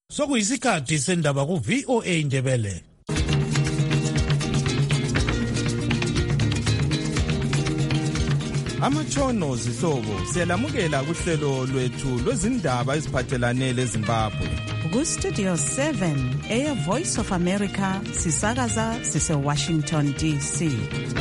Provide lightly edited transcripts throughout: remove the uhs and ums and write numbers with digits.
Sokuyisikhathi sendaba ku VOA Indebele. Amatshono zihlobo siyalamukela kuhlelo lwethu lwezindaba eziphathelane leZimbabwe. Ku Studio 7 Air Voice of America sisakaza sise Washington DC.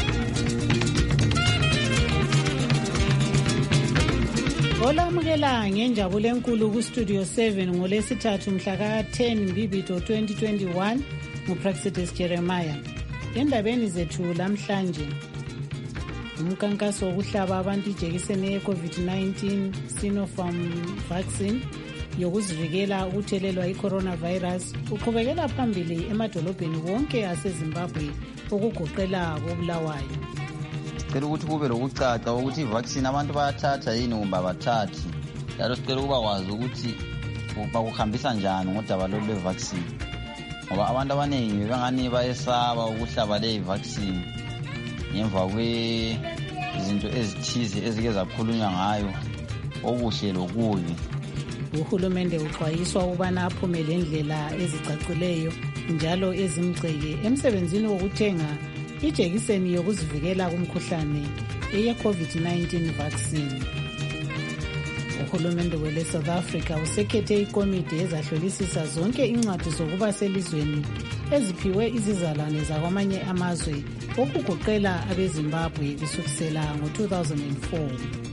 Olamukela ngenjabulo enkulu ku Studio 7 ngolesithathu mhla ka 10 Mbibito 2021 nguPraxidis Jeremiah. Endabeni zethu lamhlanje umkankaso wokuhlaba abantu ijekiseni ye-COVID-19 Sinopharm vaccine yokuzivikela ukuthelelwa i-coronavirus uqhubekela phambili emadolobheni wonke aseZimbabwe okugoqela koBulawayo. Sicela ukuthi kube lokucaca ukuthi i-vaccine abantu bayathatha yini kumbe abathathi. Njalo sicela ukuba kwazi ukuthi bakuhambisa njani ngodaba lwe-vaccine. Ngoba abantu abaningi bengani bayesaba ukuhlaba le-vaccine ngemva kwezinto ezithize ezike zakhulunywa ngayo okuhle lokubi. Uhulumende uxwayiswa ukubana aphumele indlela ezicacileyo njalo ezimgceke emsebenzini wokuthenga ijekiseni yokuzivikela kumkhuhlane eye-COVID-19 vaccine. Uhulumende wele South Africa usekhethe ikomiti ezahlolisisa zonke incwadi zokuba selizweni eziphiwe izizalwane zakwamanye amazwe okugoqela abeZimbabwe kusukela ngo-2004.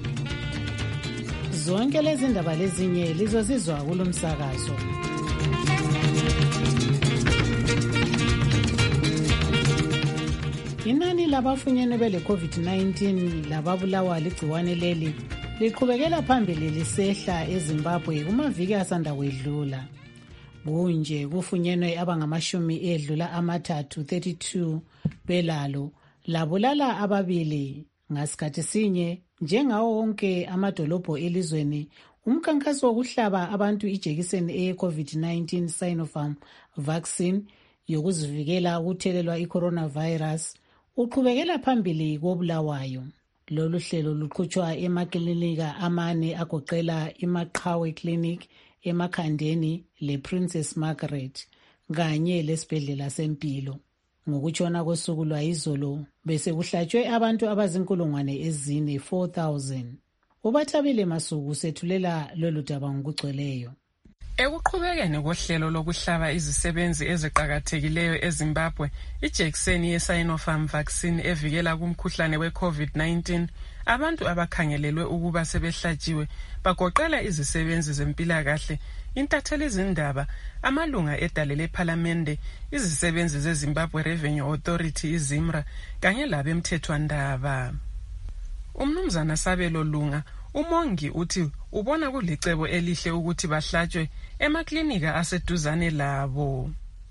Zonke lezi ndaba lezinye lizozizwa kulomsakazo. Inani labafunyene bele COVID-19 lababulawa ligciwane leli liqhubekela phambili lisehla eZimbabwe kumaviki asanda kwedlula. Kunje kufunyenwe abangamashumi edlula amathathu 32 belalo labulala ababili ngasikhathi sinye. Njengawo wonke amadolobho elizweni umkankaso wokuhlaba abantu ijekiseni eye-COVID-19 Sinopharm vaccine yokuzivikela ukuthelelwa i-coronavirus uqhubekela phambili koBulawayo. Lolu hlelo luqhutshwa emaklinika amane agoqela iMaqhawe Clinic, eMakhandeni lePrincess Margaret kanye lesibhedlela sempilo. Ngokutshona kosuku lwayizolo bese kuhlatshwe abantu abazinkulungwane ezine 4,000. Ubathabile Masuku sethulela lolu daba ngokugcweleyo. Ekuqhubekeni kohlelo lokuhlaba izisebenzi eziqhakathekileyo eZimbabwe, ijekiseni ye-Sinopharm vaccine evikela kumkhuhlane we-COVID-19, abantu abakhangelelwe ukuba sebehlatshiwe bagoqela izisebenzi zempilakahle, intatheli zindaba, amalunga edale lephalamende, izisebenzi zeZimbabwe Revenue Authority iZIMRA kanye labemthethwandaba. Umnumzana Sabelo Lunga umongi uthi ubona kulicebo elihle ukuthi bahlatshwe emaklinika aseduzane labo.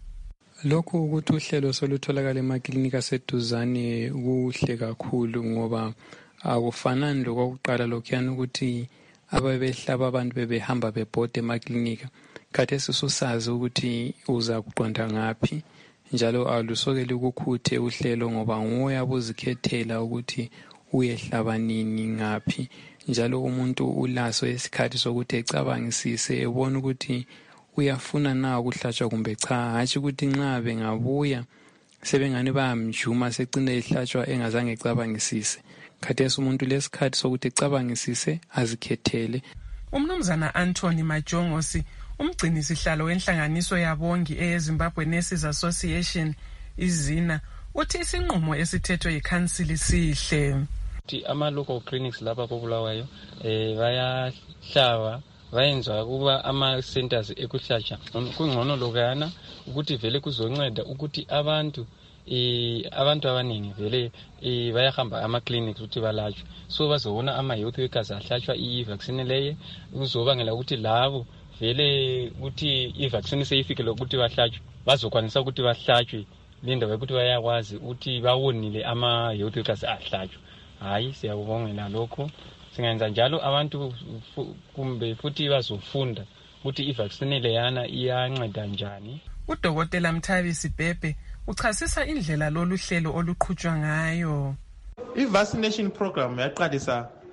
Lokhu ukuthi uhlelo solutholakala emaklinika aseduzane kuhle kakhulu ngoba akufanani lokuqala lokhuyana ukuthi ababehlaba abantu bebehamba bebhode emaklinika. Khathesi susazi ukuthi uza kuqonda ngaphi njalo alusokeli ukukhuthe uhlelo ngoba nguwe abuzikhethela ukuthi uyehlaba nini ngaphi. Njalo umuntu ulaso isikhathi sokuthi ecabangisise ebona ukuthi uyafuna na ukuhlatshwa kumbe cha, hatshi ukuthi nxa bengabuya sebengani bayamjuma secina ehlatshwa engazange ecabangisise. Khathesi umuntu lesikhathi sokuthi ecabangisise azikhethele. Umnumzana Anthony Majongosi, umgcini sihlalo wenhlanganiso yabongi eyeZimbabwe Nurses Association izina, uthi isinqumo esithethwe yikhansili sihle. Ama-local clinics lapha koBulawayo bayahlaba bayenza kuba ama-centers ekuhlatshwa kungcono lokana ukuthi vele kuzonceda ukuthi abantu abaningi vele bayahamba ama-clinics ukuthi balatshwe, so bazobona ama-youth workers ahlatshwa i-vaccine leye kuzobangela ukuthi labo vele ukuthi i-vaccine seyifikele ukuthi bahlatshwe bazokwanisa ukuthi bahlatshwe lendaba yokuthi bayakwazi ukuthi bawonile ama-youth workers ahlatshwe. Hayi, siyakubongela lokho. Singenza njalo abantu kumbe futhi bazofunda ukuthi i-vaccine leyana iyanceda njani. Udokotela Mthabisi Bhebhe uchasisa indlela lolu hlelo oluqhutshwa ngayo. I-vaccination program yaqalisa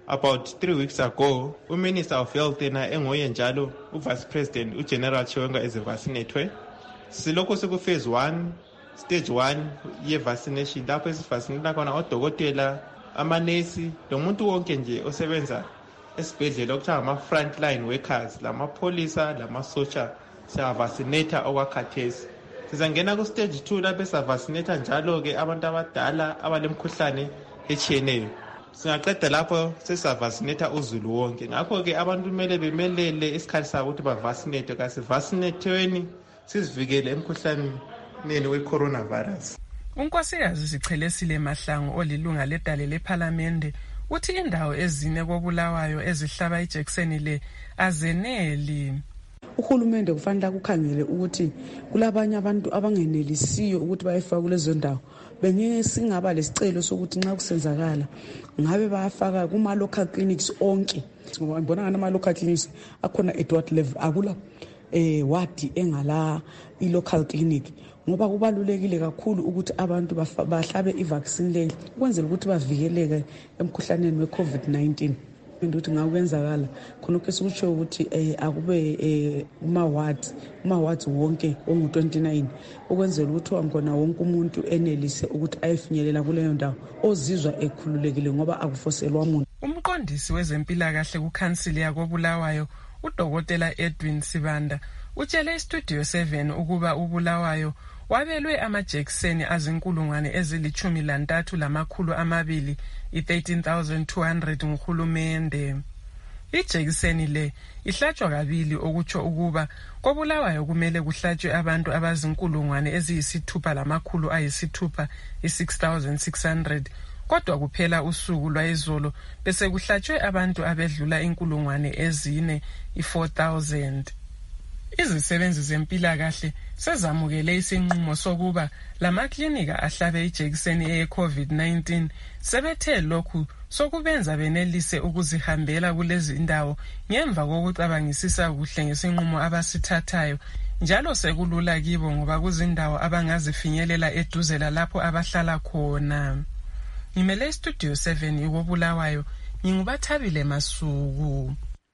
about 3 weeks ago uMinister of Health yena engoye njalo uVice President uGeneral Chiwenga ezivacinate. Silokho siku phase 1 stage 1 ye-vaccination lapho esivaccinate khona odokotela, amanesi, lomuntu wonke nje osebenza esibhedlela okuthiwa ama-frontline workers, lamapholisa, lamasotsha, siyavaccinate okwakhathesi. Sizangena ku-stage 2 lapho esavaccinate njalo-ke abantu abadala abalemkhuhlane etshiyeneyo. Singaqeda lapho sesavaccinate uzulu wonke. Ngakho-ke abantu kumele bemelele isikhathi sabo ukuthi bavaccinate. Kasivaccinatweni sizivikele emkhuhlaneni we-coronavirus. uNkosikazi Sichelesile Mahlangu olilunga ledale lephalamende uthi indawo ezine koBulawayo ezihlaba ijekiseni le azeneli. Uhulumende kufanele kukhangele ukuthi kulabanye abantu abangenelisiyo ukuthi bayifake kulezo ndawo. Bengeke singaba lesicelo sokuthi nxa kusenzakala ngabe bayafaka kuma local clinics onke. Ngoba ngibona ngana ama local clinics akhona at what level akula wadi engala i-local clinic. Ngoba kubalulekile kakhulu ukuthi abantu bahlabe i-vaccine le ukwenzela ukuthi bavikeleke emkhuhlaneni we-COVID-19. Ukuthi ngakwenzakala khona ke sikutsho ukuthi akube uma wards wonke ongu-29 ukwenzela ukuthi wangona wonke umuntu enelise ukuthi ayifinyelela kuleyo ndawo ozizwa ekhululekile ngoba akufoselwa umuntu. Umqondisi wezempilakahle kuKhansili yakoBulawayo uDokotela Edwin Sibanda utshele iStudio 7 ukuba uBulawayo wabelwe amajekiseni azinkulungwane ezili-13,200 i-13,200 nguhulumende. Ijekiseni le ihlatshwa kabili okutsho ukuba koBulawayo kumele kuhlatshwe abantu abazinkulungwane eziyisithupha i-6,600 kodwa kuphela usuku lwayizolo bese kuhlatshwe abantu abedlula inkulungwane ezine i-4,000. Izisebenzi zempilakahle sezamukele isinqumo sokuba lamaklinika ahlabe ijekiseni ye-COVID-19 sebethe lokhu sokubenza benelise ukuzihambela kulezi indawo ngemva kokucabangisisa kuhle ngesinqumo abasithathayo njalo sekulula kibo ngoba kuzindawo abangazifinyelela eduze lapho abahlala khona. Ngimele iStudio 7 koBulawayo nginguBathabile Masuku.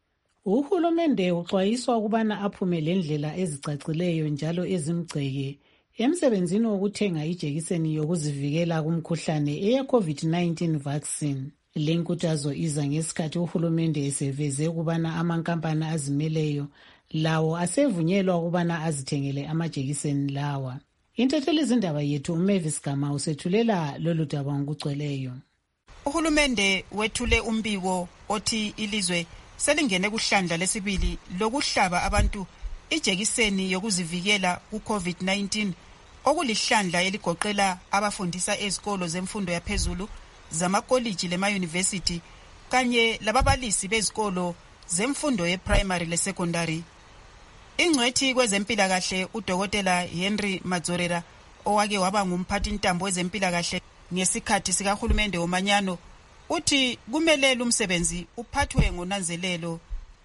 Uhulumende uxwayiswa ukubana aphume lendlela ezicacileyo njalo ezimgceke emsebenzini wokuthenga ijekiseni yokuzivikela kumkhuhlane eye-COVID-19 vaccine. Le nkuthazo iza ngesikhathi uhulumende eseveze ukubana amankampani azimeleyo lawo asevunyelwa ukubana azithengele amajekiseni lawa. Intatheli zindaba yethu uMavis Gama usethulela lolu daba ngokugcweleyo. Uhulumende wethule umbiko othi ilizwe selingene kuhlandla lesibili lokuhlaba abantu ijekiseni yokuzivikela ku-COVID-19 okulihlandla eligoqela abafundisa ezikolo zemfundo yaphezulu zamakoliji lema-university kanye lababalisi bezikolo zemfundo ye-primary le-secondary. Ingcwethi kwezempilakahle uDokotela Henry Madzorera owake waba ngumphathintambo wezempilakahle ngesikhathi sikahulumende womanyano uthi kumele umsebenzi uphathwe ngonanzelelo.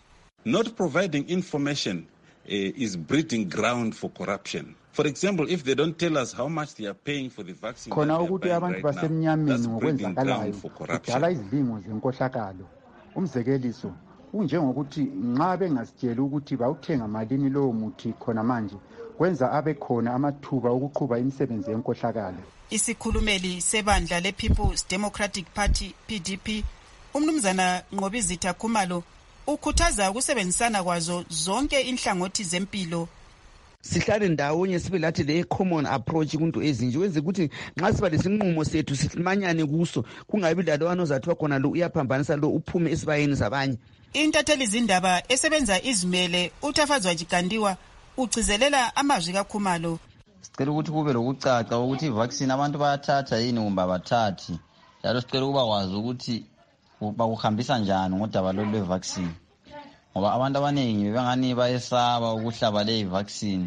Not providing information is breeding ground for corruption. For example, if they don't tell us how much they are paying for the vaccine, khona ukuthi abantu basemnyameni ngokwenzakalayo kudala izidingo zenkohlakalo. Umzekeliso unjengokuthi nxa bengasitshela ukuthi bawuthenga malini lowo muthi khona manje kwenza abe khona amathuba okuqhuba imisebenzi yenkohlakalo. Isikhulumeli sebandla le-People's Democratic Party PDP umnumzana Nqobizitha Khumalo ukhuthaza ukusebenzisana kwazo zonke inhlangothi zempilo. Sihlale ndawonye sibe lathi le common approach kunto ezinje wenze ukuthi nxa siba lesinqumo sethu simanyane kuso kungabi lalo ozathiwa khona lo uyaphambanisa lo uphume esibayeni zabanye. Intatheli zindaba esebenza izimele uThafazwa Jigandiwa ugcizelela amazwi kaKhumalo. Sicela ukuthi kube lokucaca ukuthi i-vaccine abantu bayathatha yini kumbe abathathi. Njalo sicela ukuba kwazi ukuthi bakuhambisa njani ngodaba lwe-vaccine. Ngoba abantu abaningi bebengani bayesaba ukuhlaba le vaccine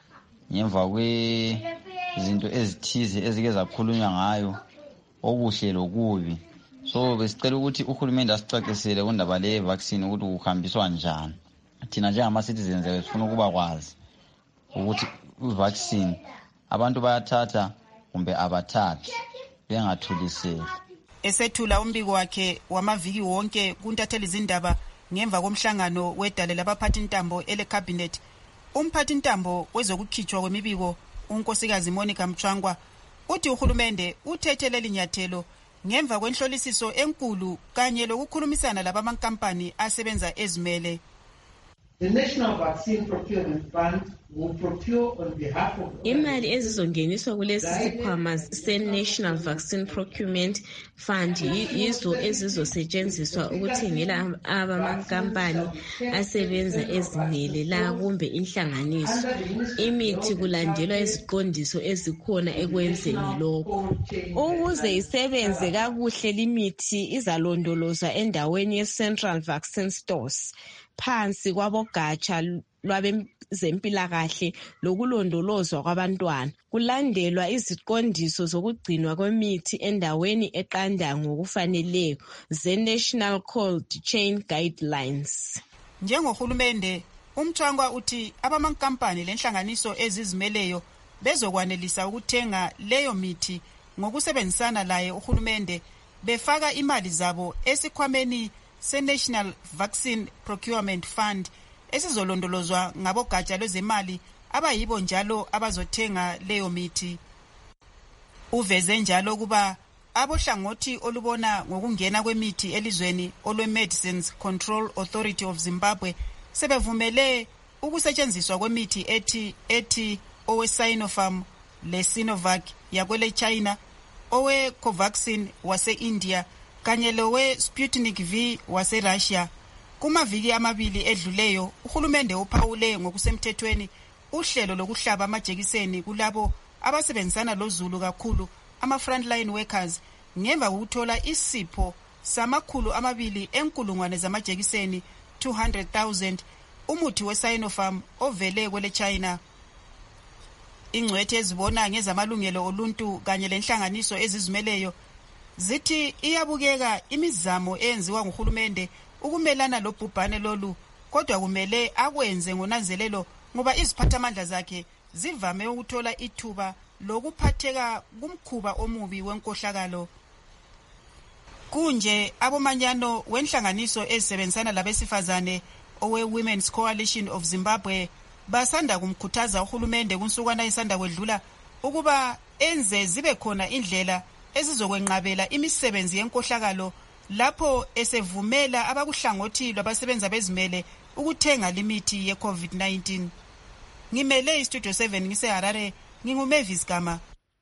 ngemva kwezinto ezithize ezike zakhulunywa ngayo okuhle lokubi. So besicela ukuthi uhulumende asicacisele kundaba le vaccine ukuthi kuhambiswa njani. Thina njengama citizens sifuna ukuba kwazi ukuthi i-vaccine abantu bayathatha kumbe abathathi bengathuliseki. Esethula umbiko wakhe wamaviki wonke kuntatheli zindaba ngemva komhlangano wedale labaphathi intambo ele-cabinet, umphathi intambo wezokukhitshwa kwemibiko unkosikazi Monica Mchwangwa uthi uhulumende uthethe leli nyathelo ngemva kwenhlolisiso enkulu kanye lokukhulumisana labamankampani asebenza ezimele. The National Vaccine Procurement Fund will procure on behalf of imali ezizongeniswa kulesi sikhwama se-National Vaccine Procurement Fund yizo ezizosetshenziswa ukuthengela abamankampani asebenza ezimele la kumbe inhlanganiso imithi kulandelwa iziqondiso ezikhona ekwenzeni lokho. Ukuze isebenze kakuhle limithi izalondolozwa endaweni ye-Central Vaccine Stores phansi kwabogatsha lwabezempilakahle lokulondolozwa kwabantwana, kulandelwa iziqondiso zokugcinwa kwemithi endaweni eqanda ngokufaneleyo ze-National Cold Chain Guidelines. Njengohulumende, uMchwangwa uthi abamankampani lenhlanganiso ezizimeleyo bezokwanelisa ukuthenga leyo mithi ngokusebenzisana laye uhulumende befaka imali zabo esikhwameni se-National Vaccine Procurement Fund esizolondolozwa ngabogatsha lwezemali abayibo njalo abazothenga leyo mithi. Uveze njalo kuba abohlangothi olubona ngokungena kwemithi elizweni olwe-Medicines Control Authority of Zimbabwe sebevumele ukusetshenziswa kwemithi ethi owe-Sinopharm le-Sinovac yakwele China, owe-Covaxin wase-India kanye lowe-Sputnik V wase-Russia. Kumaviki amabili edluleyo, uhulumende uphawule ngokusemthethweni uhlelo lokuhlaba amajekiseni kulabo abasebenzisana lozulu kakhulu ama-frontline workers ngemva kokuthola isipho sama200,000 zamajekiseni 200,000 umuthi we-Sinopharm ovele kwele China. Ingcwethe ezibona ngezamalungelo oluntu kanye lenhlanganiso ezizimeleyo zithi iyabukeka imizamo eyenziwa nguhulumende ukumelana lobhubhane lolu, kodwa kumele akwenze ngonanzelelo ngoba iziphathamandla zakhe zivame ukuthola ithuba lokuphatheka kumkhuba omubi wenkohlakalo. Kunje abomanyano wenhlanganiso ezisebenzisana labesifazane owe-Women's Coalition of Zimbabwe basanda kumkhuthaza uhulumende kunsukwana isanda kwedlula ukuba enze zibe khona indlela ezizokwenqabela imisebenzi yenkohlakalo lapho esevumela abakuhlangothi lwabasebenza bezimele ukuthenga limithi ye-COVID-19. Ngimele iStudio 7 ngiseHarare, nginguMavis Gama.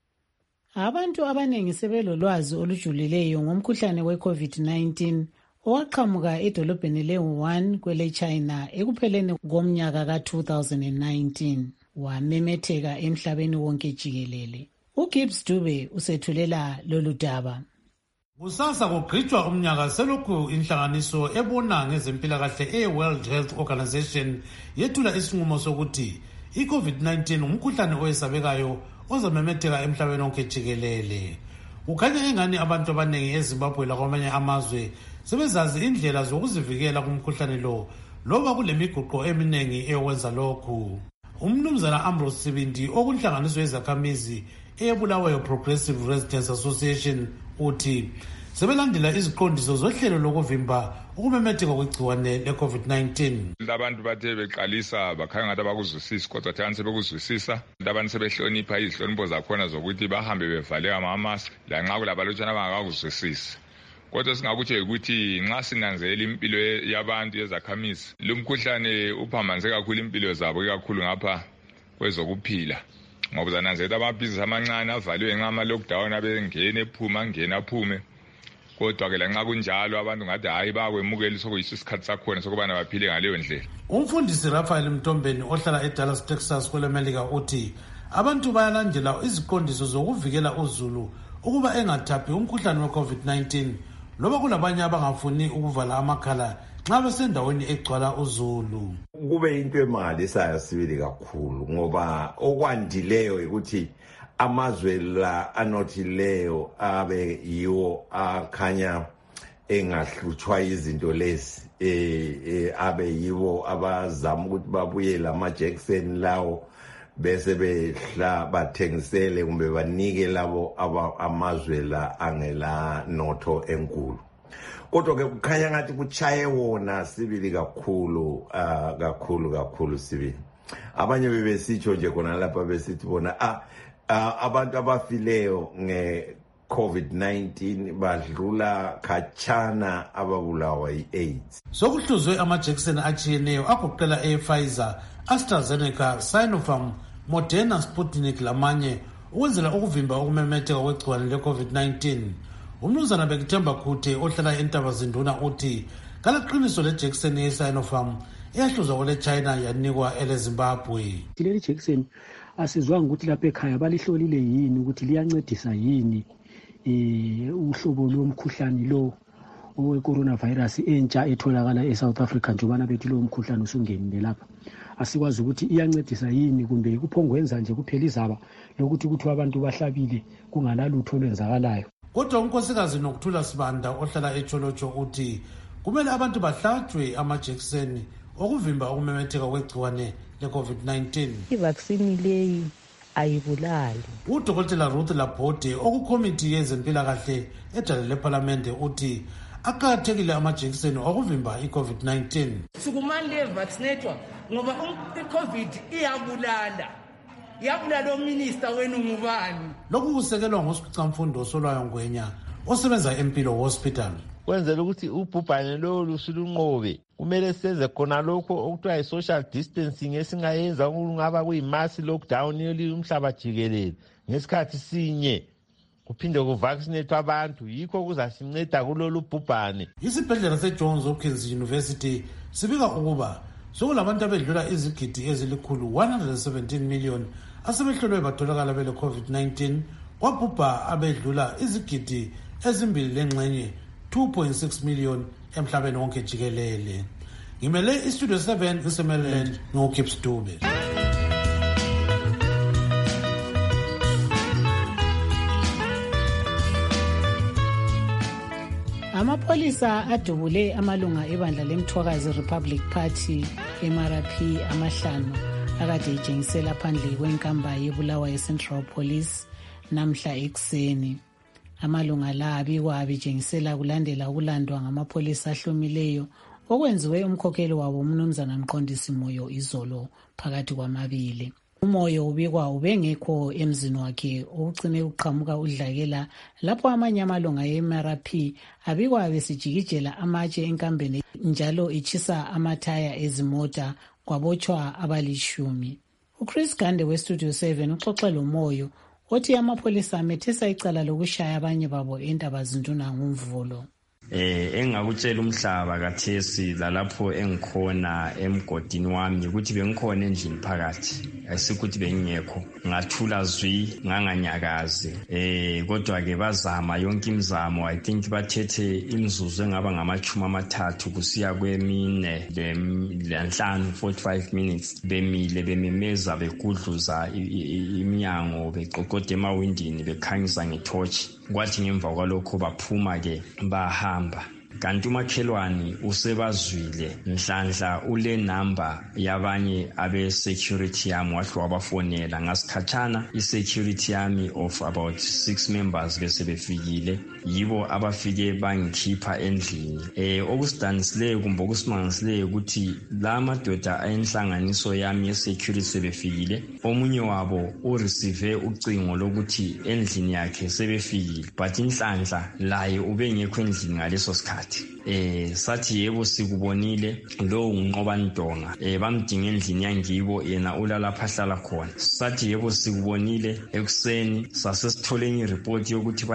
Abantu abaningi sebelolwazi olujulileyo ngomkhuhlane we-COVID-19 owaqhamuka edolobheni le-Wuhan kwele China ekupheleni komnyaka ka-2019 wamemetheka emhlabeni wonke jikelele. uGibbs Dube usethulela lolu daba. Kusasa kugqitshwa umnyaka selokhu inhlanganiso ebona ngezempilakahle e-World Health Organization yethula isinqumo sokuthi i-COVID-19 umkhuhlane oyesabekayo ozamemetheka emhlabeni wonke jikelele. Kukhanya engani abantu abaningi eZimbabwe lakwamanye amazwe sebezazi indlela zokuzivikela kumkhuhlane lo loba kulemiguqo eminingi eyokwenza lokhu. Umnumzana Ambrose Sibindi okunhlanganiso yezakhamizi eyebulawayo Progressive Residents Association uthi sebelandela iziqondiso zohlelo lokuvimba ukumemetheka kwegciwane le-COVID-19. Abantu bathe beqalisa bakhanga ngathi abakuzwisisi kodwa thani sebekuzwisisa. Abantu sebehlonipha izihlonipho zakhona zokuthi bahambe bevale ama-mask lanxa kulabalutshwana abangakuzwisisi. Kodwa singakutsho ukuthi nxa sinanzelela impilo yabantu yezakhamizi lumkhuhlane uphambanise kakhulu impilo zabo ikakhulu ngapha kwezokuphila. Ngoba zananzelela amabhizinisi amancane avaliwe ngenxa ama-lockdown abengena ephuma angena aphume. Kodwa ke lanxa kunjalo abantu ngathi hayi bakwemukela sokuyiso isikhathi sakhona sokubana baphile ngaleyo ndlela. Umfundisi Raphael Mtombeni ohlala eDallas, Texas kwelemelika uthi abantu bayalandela iziqondiso zokuvikela uzulu ukuba engathaphi umkhuhlane we-COVID-19 loba kulabanye abangafuni ukuvala amakhala nxa besendaweni egcwala uzulu. Kube into emangalisayo sibili kakhulu ngoba okwandileyo ukuthi amazwe la anothileyo abe yiwo akhanya engahlutshwa izinto lezi abe yiwo abazama ukuthi babuye lamajekiseni lawo bese behla bathengisele kumbe banike labo amazwe la angela notho enkulu. Kodwa ke kukhanya ngathi kuchaye wona sibili kakhulu kakhulu sibili. Abanye bebesitsho nje khona lapha besithi bona abantu abafileyo nge-COVID-19 badlula khatshana ababulawa yi-AIDS. Sokuhluzwe amajekiseni atshiyeneyo agoqela e-Pfizer, AstraZeneca, Sinopharm, Moderna, Sputnik lamanye ukwenzela ukuvimba ukumemetheka kwegciwane le-COVID-19. Umnumzana Bekithemba Khuthe ohlala eNtabazinduna uthi kalaqiniso lejekiseni ye-Sinopharm iyahluzwa kwele China yanikwa ele Zimbabwe. Leli jekiseni asizwanga ukuthi lapha ekhaya balihlolile yini ukuthi liyancedisa yini uhlobo lomkhuhlane lo owe-coronavirus entsha etholakala eSouth Africa njobana bethi lo mkhuhlane usungenile lapha. Asikwazi ukuthi iyancedisa yini kumbe kuphongwenza nje kuphela izaba lokuthi abantu bahlabile kungalalutho olwenzakalayo. Kodwa unkosikazi Nokuthula Sibanda ohlala eCholocho uthi kumele abantu bahlatshwe amajekiseni okuvimba ukumemetheka kwegciwane le-COVID-19. Ivaccine leyi ayibulali. Udokotela Ruth Labote okukomiti yezempilakahle edale leParlamente uthi aqakathekile amajekiseni okuvimba i-COVID-19. Sukumani le-vaccinatwa ngoba i-COVID iyabulala ominister wenu ngubani. Lokhu kusekelwa ngosikhicamfundo Solwayo Ngwenya osebenza eMpilo Hospital. Kwenzela ukuthi ubhubhane lo lusulunqobe kumele senze khona lokho okuthiwa yi-social distancing esingayenza kungaba kuyi-mass lockdown umhlaba jikelele ngesikhathi sinye kuphinde kuvaccinate abantu yikho kuzasinceda kulolu bhubhane. Isibhedlela seJohns Hopkins University sibika ukuba sokulabantu abedlula izigidi ezili-117 million asebehlolwe batholakala bele COVID-19 kwabhubha abedlula izigidi ezimbili lengxenye 2.6 million emhlabeni wonke jikelele. Ngimele iStudio 7 eSemaryland ngoKips Dube. Amapholisa adubule amalunga ebandla lemthwakazi Republic Party MRP amahlanu akade etshengisela phandle kwenkamba yeBulawayo Central Police namhla ekuseni. Amalunga la abikwa abetshengisela kulandela ukulandwa ngamapholisa ahlomileyo okwenziwe umkhokheli wabo umnumzana Mqondisi Moyo izolo phakathi kwamabili. Umoyo ubikwa ubengekho emzini wakhe okucine uqhamuka udlakela lapho amanye amalunga ye-MRP abikwa besijikijela amatshe enkambeni njalo itshisa amathaya ezimota kwabotshwa abalishumi. uChris Gande weStudio 7 uxoxe loMoyo othi amapholisa amethesa icala lokushaya abanye babo eNtabazinduna ngomvulo. Engakutshela umhlaba kathesi lalapho engikhona emgodini wami ukuthi bengikhona endlini phakathi asikuthi bengingekho ngathula zwi nganganyakazi kodwa ke bazama yonke imizamo. I think bathethe imzuzu engaba ngama-30 kusiya kwemine le-5 45 minutes bemile bememeza begudluza iminyango beqoqoda emawindini bekhanyisa ngethoshi. Kwathi ngemva kwalokho baphuma ke bahamba. Kanti umakhelwane usebazwile nhlanhla ule number yabanye abe-security yami wahle wabafonela ngasikhatshana i-security yami of about 6 members bese befikile yibo abafike bangikhipha endlini. Okusidanisileyo kumbe okusimangisileyo ukuthi la madoda ayinhlanganiso yami ye-security sebefikile. Omunye wabo ureceive ucingo lokuthi endlini yakhe sebefikile but inhlanhla laye ubengekho endlini ngaleso sikhathi. Sathi yebo sikubonile lo unqobandonga bamdinga endlini yangibo yena ulala phahlala khona. Sathi yebo sikubonile ekuseni sasesitholeni ireport yokuthi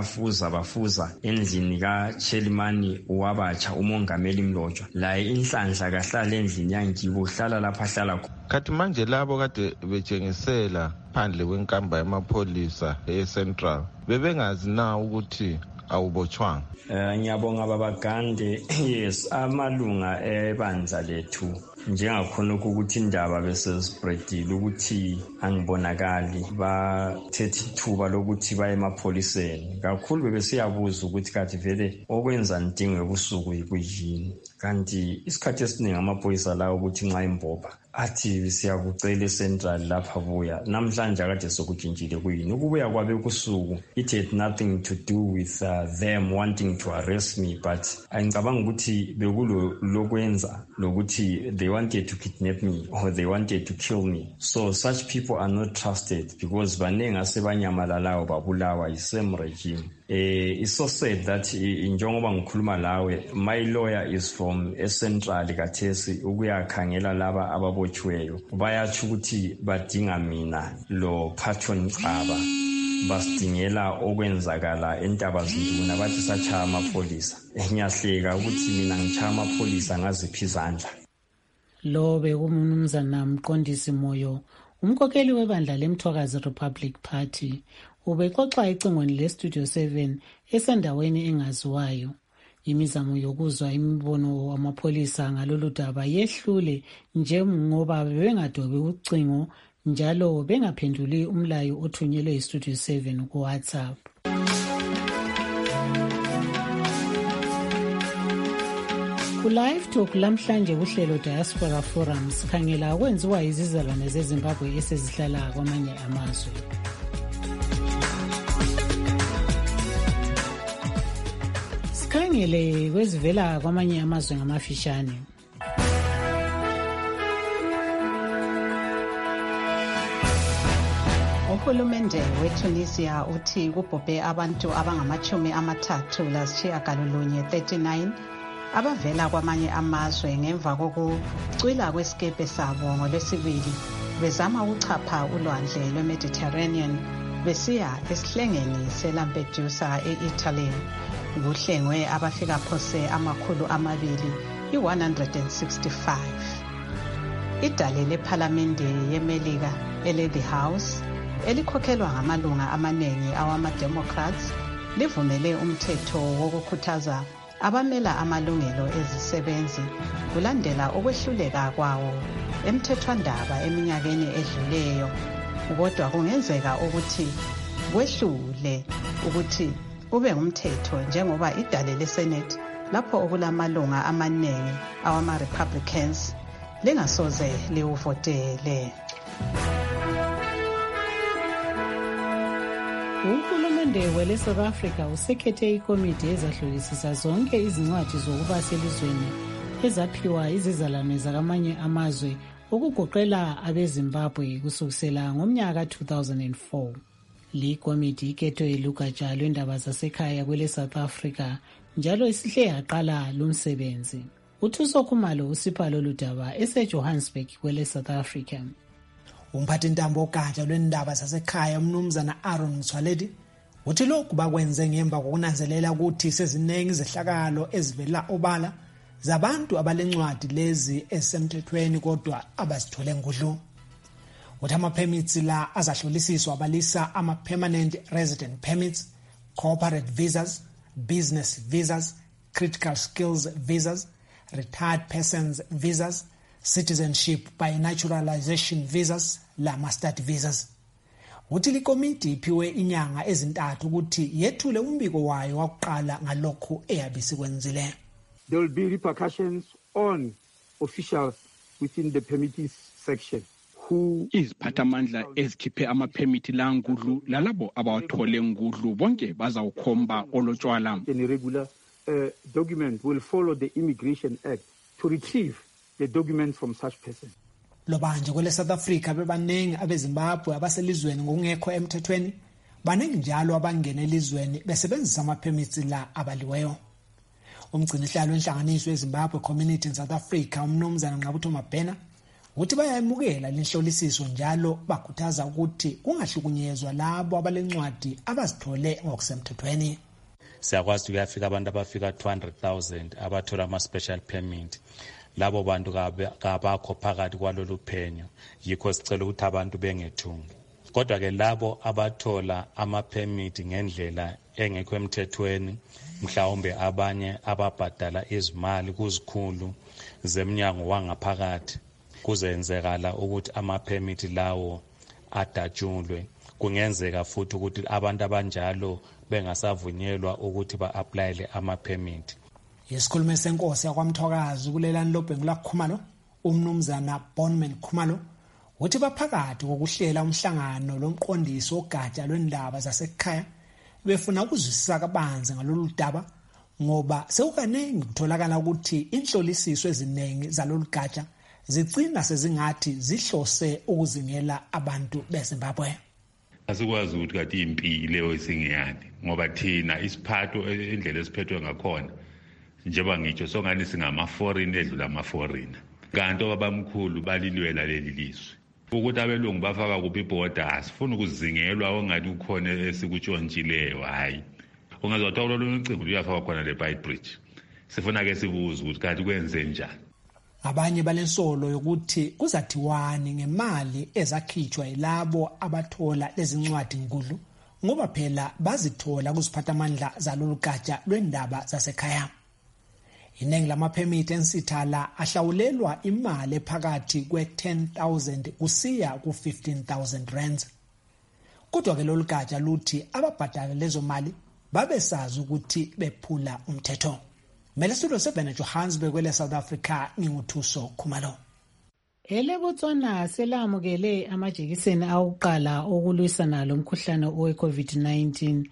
bafuza endlini kaChelimani wabatsha umongameli Mlotshwa laye inhlanhla kahlala endlini yangibo uhlala lapha hlala khona. Kathi manje labo kade betshengisela phandle kwenkamba yamapholisa eCentral bebengazi na ukuthi awubotshwanga. Ngiyabonga baba Gande. Yes, amalunga ebandla lethu njengakhona ukuthi indaba bese spreadile ukuthi angibonakali bathethe ithuba lokuthi baye emapholiseni. Kakhulu bebesiyabuza ukuthi kathi vele okwenza ndinge ebusuku yikuyini. Kanti isikhathi esiningi amaphoyisa lawo ukuthi nxa imbopha athi siyakucela eCentral lapha buya. Namhlanje akade sokutshintshile kuyini. Ukubuya kwabe kusuku it had nothing to do with them wanting to arrest me, but angicabanga ukuthi bekulo lokwenza lokuthi they wanted to kidnap me or they wanted to kill me. So such people are not trusted because banengi asebanyamalalayo babulawa yi-same regime. It's so sad that njengoba ngikhuluma lawe, my lawyer is from eCentral kathesi ukuyakhangela laba ababotshiweyo. Bayatsho ukuthi badinga mina lo Patron Xaba, basidingela okwenzakala eNtabazinduna bathi sachaya amapholisa. Ngiyahleka ukuthi mina ngichaya amapholisa ngaziphi izandla. Lo bekumnumzana Mqondisi Moyo, umkhokheli webandla leMthwakazi Republic Party, ubexoxa ecingweni leStudio 7 esendaweni engaziwayo. Imizamo yokuzwa imibono wamapholisa ngalolu daba yehlule njengoba bengadobi ucingo njalo bengaphenduli umlayo othunyelwe iStudio 7 ku WhatsApp. Ku-Live Talk lamhlanje kuhlelo Diaspora Forum sikhangela kwenziwa izizalwane zeZimbabwe esezihlala kwamanye amazwe. Sikhangele kwezivela kwamanye amazwe ngamafishane. Uhulumende weTunisia uthi kubhubhe abantu abangama-39 abavela kwamanye amazwe ngemva kokucwila kwesikepe sabo ngolwesibili bezama ukuchapha ulwandle lweMediterranean besiya esihlengeni seLampedusa e-Italy. Kuhlengwe abafika phose 165. Idale lephalamende yeMelika ele-The House elikhokhelwa ngamalunga amaningi awama-Democrats livumele umthetho wokukhuthaza abamela amalungelo ezisebenzi kulandela ukwehluleka kwawo emthethwandaba eminyakeni edluleyo. Kodwa kungenzeka ukuthi kwehlule ukuthi kube ngumthetho njengoba idale leSenate lapho okulamalunga amaningi awama-Republicans lingasoze liwuvotele. Uhulumende wele-South Africa usekhethe ikomiti ezahlolisisa zonke izincwadi zokuba selizweni ezaphiwa izizalwane zakamanye amazwe ukugoqela abeZimbabwe kusukela ngomnyaka 2004. Li komiti ikethwe lugatsha lwendaba zasekhaya kwele-South Africa njalo isihle yaqala lumsebenzi. uThuso Khumalo usipha lolu daba eseJohannesburg kwele-South Africa. Umphathintambo ogatsha lwendaba zasekhaya umnumzana Aaron Mthwaledi uthi lokhu bakwenze ngemva kokunanzelela ukuthi seziningi izehlakalo ezivela obala zabantu abalencwadi lezi esemthethweni kodwa abazithole ngudlu. Uthi ama-permits la azahlolisiswa abalisa ama-permanent resident permits, corporate visas, business visas, critical skills visas, retired persons visas, citizenship by naturalization visas, la mustard visas. Uthi likomiti iphiwe inyanga ezintathu ukuthi yethule umbiko wayo wakuqala ngalokho eyabisikwenzile. There will be repercussions on officials within the permittees section who iziphathamandla ezikhiphe ama-permit la ngudlu lalabo abawathole ngudlu bonke bazawukhomba olotshwala. Any regular document will follow the Immigration Act to retrieve the documents from such persons. Lobanje kwele South Africa bebaningi abeZimbabwe abaselizweni ngokungekho emthethweni baningi njalo abangena elizweni besebenzisa ama-permits la abaliweyo. Umgcini sihlalo wenhlanganiso yeZimbabwe Community in South Africa umnumzana Nqabutho Mabhena uthi bayayimukela lenhlolisiso njalo bakhuthaza ukuthi kungahlukunyezwa labo abalencwadi abazithole ngokusemthethweni. Siyakwazi ukuyafika abantu abafika 200,000 abathola ama-special permit. Labo bantu kabakho phakathi kwalolu phenyo yikho sicela ukuthi abantu bengethungi. kodwa-ke labo abathola ama-permit ngendlela engekho emthethweni, mhlawumbe abanye ababhadala izimali kuzikhulu zemnyango wangaphakathi, kuzenzekala ukuthi ama-permit lawo adatshulwe. Kungenzeka futhi ukuthi abantu abanjalo bengasavunyelwa ukuthi ba-aplayele ama-permit. Yesikhulume senkosi yakwaMthokazi kulelani lobhengula Khumalo, umnumzana Bonman Khumalo, uthi baphakathi kokuhlela umhlangano lomqondisi wogatsha lwendaba zasekhaya befuna ukuzwisisa kabanzi ngalolu daba, ngoba sekukaningi kutholakala ukuthi inhlolisiso eziningi zalolu gatsha zigcina sezingathi zihlose ukuzingela abantu beZimbabwe. Asikwazi ukuthi kathi impi leyo isingeyani, ngoba thina isiphatho indlela esiphethwe ngakhona njengoba ngitsho songani singama-foreign edlula ama-foreigner, kanti obabamkhulu balilwela leli lizwe. Ukuthi abelungu bafaka kuphi ibhoda asifuna ukuzingelwa ongathi ukhona esikutshontshile, hayi. Ungazothola lo mcimbi uyafaka khona le Beit Bridge. Sifuna ke sibuze ukuthi kanti kwenze njani. Abanye balensolo yokuthi kuzathiwani ngemali ezakhitshwa yilabo abathola lezi ncwadi nkulu, ngoba phela bazithola kuziphathamandla zalolu gatsha lwendaba zasekhaya. Iningi lama-permit ensithala ahlawulelwa imali ephakathi kwe-10,000 kusiya ku-15,000 rands. Kodwa-ke lolu gatsha luthi ababhadala lezo mali babesazi ukuthi bephula umthetho. Mele studio 7 Johannesburg kwele South Africa, nginguthuso Khumalo. ELebotswana selamukele amajekiseni akuqala okulwisana lomkhuhlane owe-COVID-19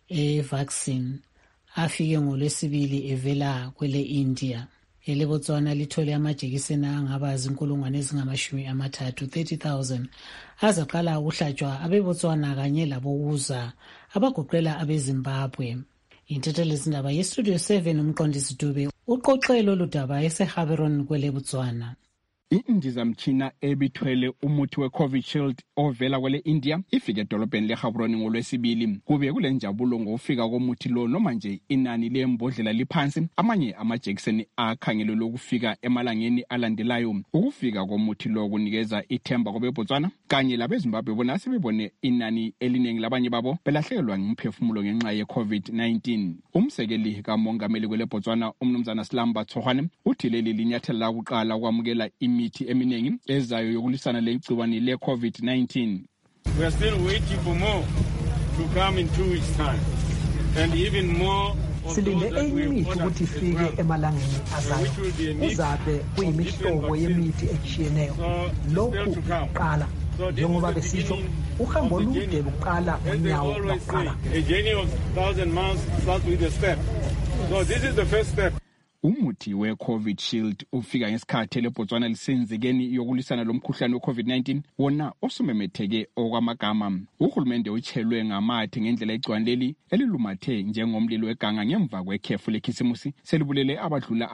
vaccine afike ngolwesibili evela kwele India. ELebotswana lithole amajekiseni angaba zinkulungwane ezingama-30 30,000 azaqala ukuhlatshwa abeBotswana kanye labokuza abagoqela abeZimbabwe. Intethelezindaba yestudio 7 umqondisi Dube uqoqele lolu daba eseHaberon kweleBotswana. Indizamtshina ebithwele umuthi we-Covid Shield ovela kwele India ifike edolobheni leGaborone ngolwesibili. Kube kule njabulo ngokufika komuthi lo, noma nje inani lembodlela liphansi. Amanye amajekiseni akhangelelwe ukufika emalangeni alandelayo. Ukufika komuthi lo kunikeza ithemba kwabeBotswana kanye labeZimbabwe bona sebebone inani eliningi labanye babo belahlekelwa ngumphefumulo ngenxa ye-COVID-19. Umsekeli kamongameli kweleBotswana umnumzana Slamba Tsohane uthi leli linyathelo lakuqala kwamukela imithi eminingi ezayo yokulisana legciwane le-COVID-19. We are still waiting for more to come in 2 weeks time and even more. Silinde enye imithi ukuthi ifike emalangeni azayo. Kuzabe kuyimihlobo yemithi etshiyeneyo. Lokhu kuqala njengoba besisho uhambo olude luqala ngonyawo lokuqala. A journey of 1,000 miles starts with a step. So this is the first step. Umuthi we-Covid Shield ufika ngesikhathi leBotswana lisenzekeni yokulisana lomkhuhlane we-COVID-19 wona osumemetheke okwamagama. Uhulumende utshelwe ngamathi ngendlela egciwane leli elilumathe njengomlilo weganga ngemva kwekhefu lekhisimusi selibulele abadlula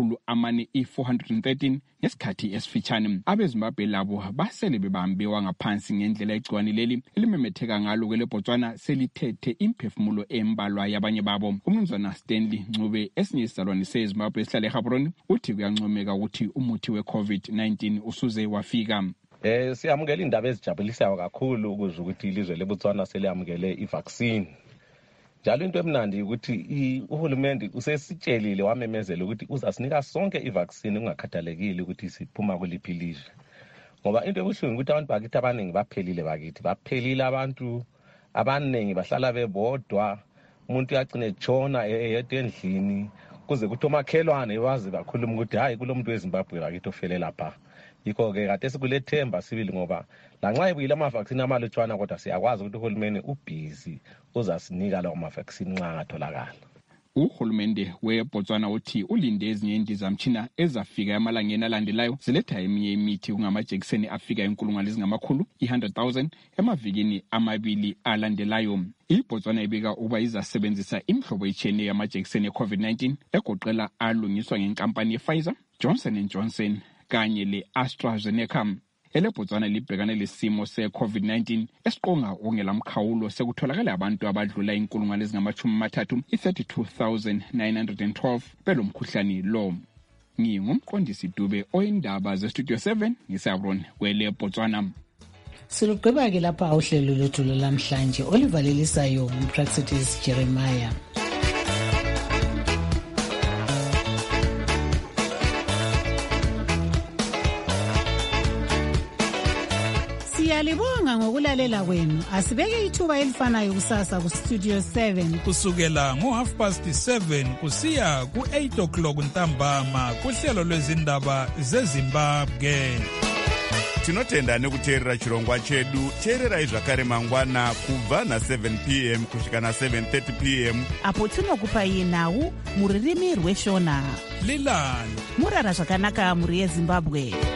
i-413 ngesikhathi esifitshane. AbeZimbabwe labo basele bebambiwa ngaphansi ngendlela egciwane leli elimemetheka ngalo kweleBotswana selithethe imphefumulo embalwa yabanye babo. Umnumzana Stanley Ncube esinye isizalwane seZimbabwe esihlala eGaborone uthi kuyancomeka ukuthi umuthi we-COVID-19 usuze wafika. Siyamukela indaba ezijabulisayo kakhulu ukuze ukuthi ilizwe leBotswana seliyamukele i-vaccine. Njalo into emnandi ukuthi uhulumende usesitshelile wamemezela ukuthi uzasinika sonke i-vaccine ungakhathalekile ukuthi siphuma kuliphi ilizwe. Ngoba into ebuhlungu ukuthi abantu bakithi abaningi baphelile abantu abaningi bahlala bebodwa, umuntu uyagcina etshona yedwa endlini kuze kuthi omakhelwane wazi bakhuluma ukuthi hayi kulomuntu weZimbabwe bakithi ofele lapha. Yikho-ke kade sikulethemba sibili ngoba lanxa ebuyile ama-vaccine amalutshwana kodwa siyakwazi ukuthi uhulumeni ubhizi uzasinika lawo ma-vaccine nxa angatholakala. Uhulumende weBotswana uthi ulinde ezinye indizamtshina ezafika emalangeni alandelayo ziletha eminye imithi kungamajekiseni afika 100,000 emavikini amabili alandelayo. IBotswana ibika ukuba izasebenzisa imihlobo etshiyeneyo yamajekiseni e-COVID-19 egoqela alungiswa ngenkampani ye-Pfizer, Johnson & Johnson kanye le-AstraZeneca. ELebotswana libhekane lesimo se-COVID-19 esiqonga ongelamkhawulo sekutholakala abantu abadlula 32,912 belomkhuhlane lo. Ngingumqondisi Dube oyindaba zestudio 7 ngiseHaberon kweleBotswana. Silugqiba ke lapha uhlelo lwethu lamhlanje olivalelisayo umpraxitis Jeremiah. Siyalibonga ngokulalela kwenu. Asibeke ithuba elifanayo kusasa ku Studio 7 kusukela ngo7:30 kusiya ku8:00 ntambama kuhlelo lwezindaba zeZimbabwe. Tinotenda nekuteerera chirongwa chedu. Teererai zvakare mangwana kubva na7 p.m. kusvika na7:30 p.m. apo tinokupai nhau muririmi rweshona. Lilani murara zvakanaka muri yeZimbabwe.